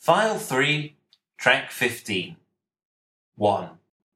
File 3, Track 15. 1.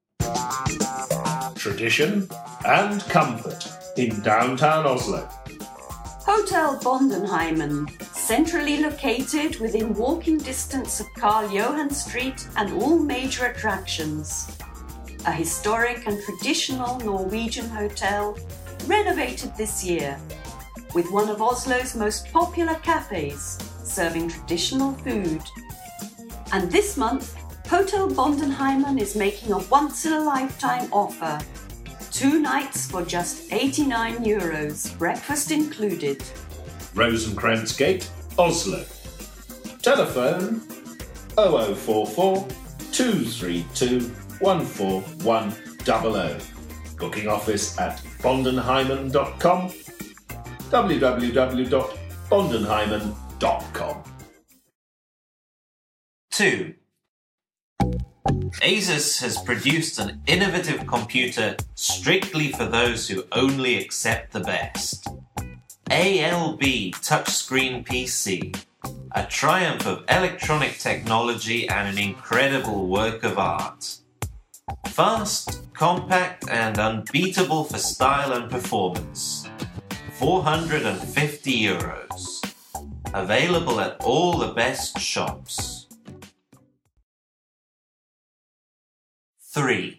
Tradition and comfort in downtown Oslo. Hotel Bondenheimen, centrally located within walking distance of Karl Johan Street and all major attractions. A historic and traditional Norwegian hotel renovated this year, with one of Oslo's most popular cafes serving traditional food. And this month, Hotel Bondenheimen is making a once-in-a-lifetime offer. 2 nights for just €89, breakfast included. Rosenkrantz-Gate, Oslo. Telephone 0044 232 14100. Booking office at bondenheimen.com. www.bondenheimen.com. 2. ASUS has produced an innovative computer strictly for those who only accept the best. ALB Touchscreen PC, a triumph of electronic technology and an incredible work of art. Fast, compact and unbeatable for style and performance. €450. Available at all the best shops. 3.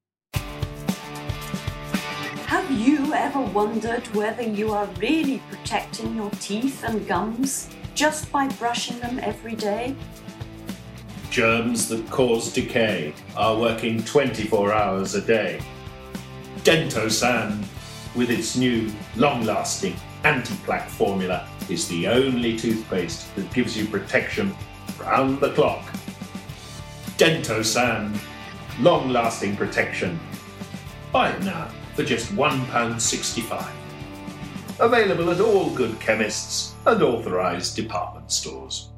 Have you ever wondered whether you are really protecting your teeth and gums just by brushing them every day? Germs that cause decay are working 24 hours a day. Dentosan, with its new, long-lasting anti-plaque formula, is the only toothpaste that gives you protection round the clock. Dentosan, long-lasting protection. Buy it now for just £1.65. Available at all good chemists and authorised department stores.